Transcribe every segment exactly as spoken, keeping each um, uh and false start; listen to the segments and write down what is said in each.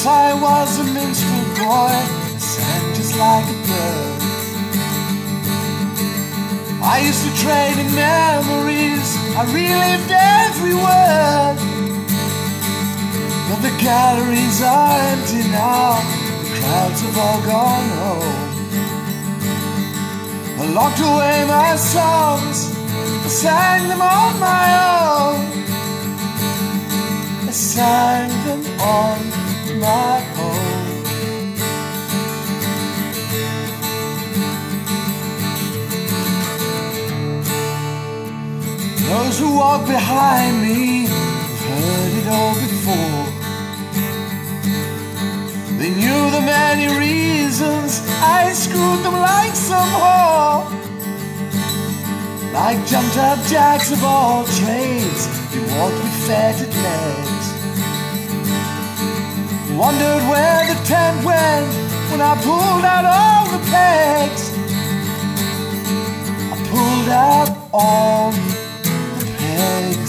Once I was a minstrel boy, I sang just like a bird. I used to trade in memories, I relived every word. But the galleries are empty now, the crowds have all gone home. I locked away my songs, I sang them on my own. I sang them on my own. Those who walk behind me have heard it all before. They knew the many reasons I screwed them like some whore. Like jumped up jacks of all trades, they walked with fettered legs. Wondered where the tent went when I pulled out all the pegs. I pulled out all the pegs.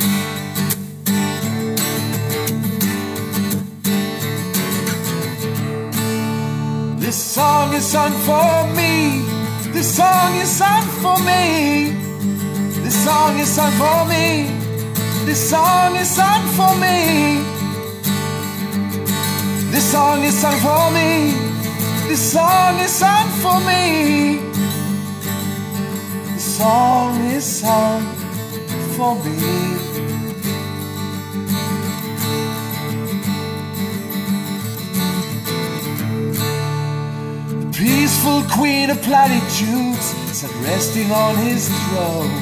This song is sung for me. This song is sung for me. This song is sung for me. This song is sung for me. This song is sung for me. This song is sung for me. This song is sung for me. The peaceful queen of platitudes sat resting on his throne.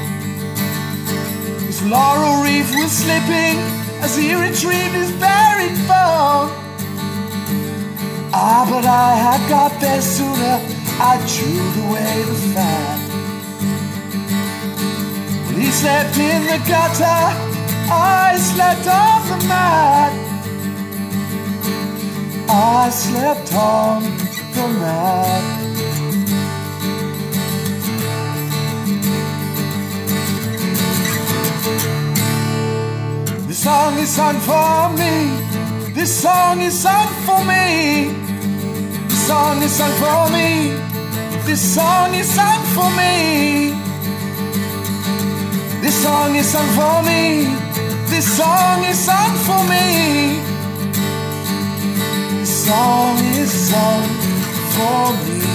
His laurel wreath was slipping as he retrieved his buried bone. Ah, but I had got there sooner, I chewed away the fat. When he slept in the gutter, I slept on the mat. I slept on the mat. This song is sung for me. This song is sung for me. This song is sung for me. This song is sung for me. This song is sung for me. This song is sung for me. This song is sung for me.